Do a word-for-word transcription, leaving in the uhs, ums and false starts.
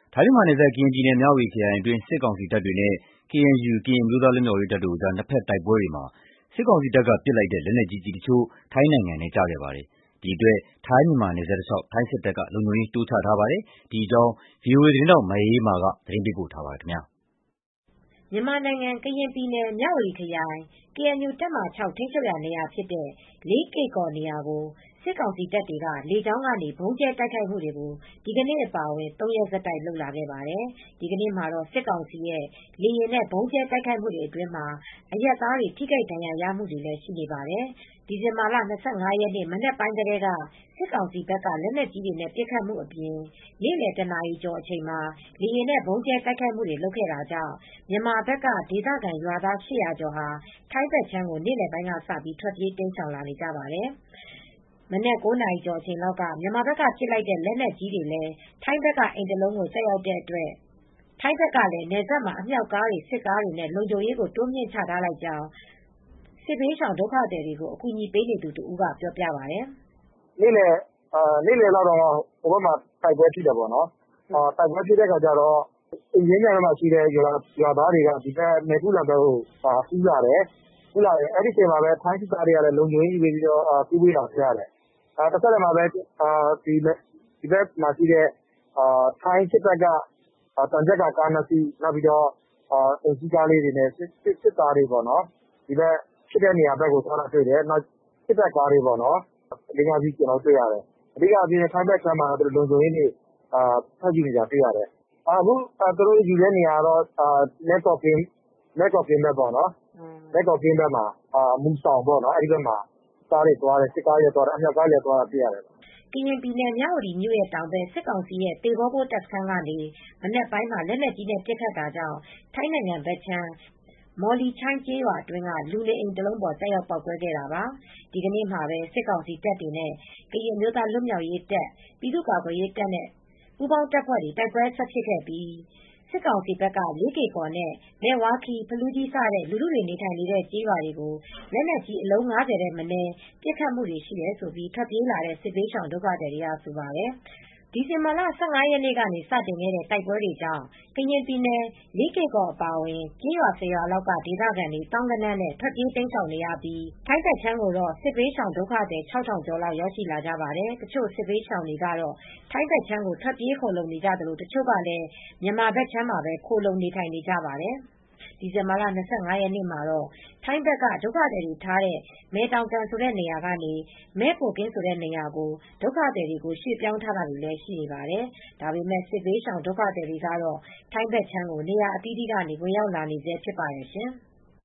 ထိုင်းမြန်မာနယ်စပ်ကရင်ပြည်နယ် မြဝတီခရိုင်အတွင်း စစ်ကောင်စီတပ်တွေနဲ့ ကေအန်ယူ ကရင်အမျိုးသားလွတ်မြောက်ရေးတပ်တို့အကြား နှစ်ဖက်တိုက်ပွဲတွေမှာ စစ်ကောင်စီတပ်ကပစ်လိုက်တဲ့ လက်နက်ကြီးကျည်တချို့ ထိုင်းနိုင်ငံထဲကျခဲ့ပါတယ်။ ဒီအတွက် ထိုင်းမြန်မာနယ်စပ်တလျှောက် ထိုင်းစစ်တပ်က လုံခြုံရေးတိုးချထားပါတယ်။ ဒီအကြောင်း ဗွီအိုအေသတင်းထောက် မအေးအေးမာက သတင်းပေးပို့ထားပါတယ်။မြန်မာနိုင်ငံ ကရင်ပြည်နယ် မြဝတီခရိုင် ကေအန်ယူ တပ်မဟာ ၆ ထိန်းချုပ်ရာနေရာဖြစ်တဲ့ လေးကေ့ကော်နေရာကို စစ်ကောင်စီတပ်တွေက လေကြောင်းကနေ ဗုံးကြဲတိုက်ခိုက်မှုတွေကို ဒီကနေ့အပါအဝင် သုံးရက်ဆက်တိုက် လုပ်လာခဲ့ပါတယ်။ ဒီကနေ့မှာတော့ စစ်ကောင်စီရဲ့ လေယာဉ်နဲ့ ဗုံးကြဲတိုက်ခိုက်မှုတွေအတွင်းမှာ အရပ်သားတွေ ထိခိုက်ဒဏ်ရာရမှုတွေလည်း ရှိနေပါတယ်။ ဒီဇင်ဘာလ ၂၅ ရက်နေ့ မနက်ပိုင်းကတည်းက စစ်ကောင်စီဘက်က လက်နက်ကြီးတွေနဲ့ ပစ်ခတ်မှုအပြင် နေ့လယ် တနာရီကျော်အချိန်မှာ လေယာဉ်နဲ့ ဗုံးကြဲတိုက်ခိုက်မှုတွေ လုပ်ခဲ့တာကြောင့် မြန်မာဘက်က ဒေသခံရွာသား ၈၀၀ ကျော်ဟာ ထိုင်းဘက်ခြမ်းကို နေ့လယ်ပိုင်းကစပြီး ထွက်ပြေးတိမ်းရှောင်လာနေကြပါတယ်။ မနက် ၉ နာရီကျော်အချိန်လောက်က မြန်မာဘက်က ပစ်လိုက်တဲ့ လက်နက်ကြီးတွေလည်း ထိုင်းဘက်က အိမ်တလုံးကို ကျရောက်တဲ့အတွက် ထိုင်းဘက်ကလည်း နယ်စပ်မှာ အမြောက်ကားတွေ စစ်ကားတွေနဲ့ လုံခြုံရေးကို တိုးမြှင့်ချထားလိုက်ကြောင်း စစ်ဘေးရှောင်ဒုက္ခသည်တွေကို အကူညီပေးနေသူတဦးက ပြောပြပါတယ်။ "နေ့လယ်လောက်တော့ ဟိုဘက်မှာ တိုက်ပွဲဖြစ်တယ်ပေါ့နော်။ တိုက်ပွဲဖြစ်တဲ့အခါကျတော့ အင်ကြင်းမြိုင်ဘက်မှာရှိတဲ့ ရွာသားတွေက မယ်ကုလန်ဘက်ကို ကူးလာတယ်။ အဲဒီအချိန်မှာပဲ ထိုင်းစစ်သားတွေကလည်း လုံခြုံရေးယူပေးပြီး ကူးပေးတာဖြစ်ရတယ်။ တဆက်တည်းမှာပဲ ဒီဘက်မှာရှိတဲ့ ထိုင်းစစ်တပ်က သံချပ်ကာကားနှစ်စီး၊ အိမ်စီးကားလေးတွေနဲ့ စစ်သားတွေ ဖြစ်တဲ့နေရာဘက်ကို သွားတာတွေ့တယ်။ နောက် စစ်တပ်ကားတွေ လေးငါးစီးတွေ့ရတယ်။ အဓိကအားဖြင့် ထိုင်းဘက်ခြမ်းမှာ လုံခြုံရေးတွေ ထပ်ယူနေတာတွေ့ရတယ်။ အခုသူတို့ယူတဲ့နေရာကတော့ မဲ့ကိုကင်းဘက်ပေါ့နော်။ မူစောင်ဘက်မှာ စစ်ကားတွေသွားတယ်။ အမြောက်ကားတွေလည်း သွားတာတွေ့ရတယ်။ " ကရင်ပြည်နယ် မြဝတီမြို့တောင်ဘက် စစ်ကောင်စီရဲ့ သေဘောဘိုးတပ်စခန်းကနေ မနက်ပိုင်းမှာ လက်နက်ကြီးနဲ့ ပစ်ခတ်တာကြောင့် ထိုင်းနိုင်ငံဘက်ခြမ်း မော်လီချိုင်းကျေးရွာအတွင်းက လူနေအိမ်တလုံးပေါ် ကျရောက်ပေါက်ကွဲခဲ့တာပါ။ ဒီကနေ့မှာပဲ စစ်ကောင်စီတပ်တွေနဲ့ ကရင်အမျိုးသားလွတ်မြောက်ရေးတပ်၊ ပြည်သူ့ကာကွယ်ရေးတပ်နဲ့ ပူးပေါင်းတပ်ဖွဲ့တွေ တိုက်ပွဲဆက်ဖြစ်ခဲ့ပြီး စစ်ကောင်စီဘက်က လေးကေ့ကော်နဲ့ မဲ့ဝါးခီး၊ ဖလူးကြီး စတဲ့ လူထုနေထိုင်တဲ့ ကျေးရွာတွေကို လက်နက်ကြီး အလုံး ၅၀ ထက်မနည်း ပစ်ခတ်မှုတွေရှိတယ်လို့ ထွက်ပြေးလာတဲ့ စစ်ဘေးရှောင်ဒုက္ခသည်တွေက ဆိုပါတယ်။ ဒီဇင်ဘာလ ၁၅ ရက်နေ့က စတင်ခဲ့တဲ့ တိုက်ပွဲတွေကြောင့် ကရင်ပြည်နယ် လေးကေ့ကော်အပါအဝင် ကျေးရွာ ၁၀ ရွာလောက်က ဒေသခံတွေ သောင်းဂဏန်းနဲ့ ထွက်ပြေးတိမ်းရှောင်နေရပြီး ထိုင်းဘက်ခြမ်းကိုတော့ စစ်ဘေးရှောင်ဒုက္ခသည် ၆,၀၀၀ ကျော်လောက် ရောက်ရှိလာကြပါတယ်။ တချို့စစ်ဘေးရှောင်တွေကတော့ ထိုင်းဘက်ခြမ်းကို ထွက်ပြေးခိုလှုံနေကြသလို တချို့ကလည်း မြန်မာဘက်ခြမ်းမှာပဲ ခိုလှုံနေထိုင်နေကြပါတယ်။ ဒီဇင်ဘာလ ၂၅ ရက်နေ့မှာတော့ ထိုင်းဘက်က ဒုက္ခသည်တွေထားတဲ့ မယ်တောင်ကန်ဆိုတဲ့နေရာကနေ မဲ့ကိုကင်းဆိုတဲ့နေရာကို ဒုက္ခသည်တွေကို ရွှေ့ပြောင်းထားတာတွေလည်း ရှိနေပါတယ်။ ဒါပေမဲ့ စစ်ဘေးရှောင်ဒုက္ခသည်တွေကတော့ ထိုင်းဘက်ခြမ်းကို နေရာအသီးသီးကနေ ဝင်ရောက်လာနေဆဲဖြစ်ပါတယ်ရှင်။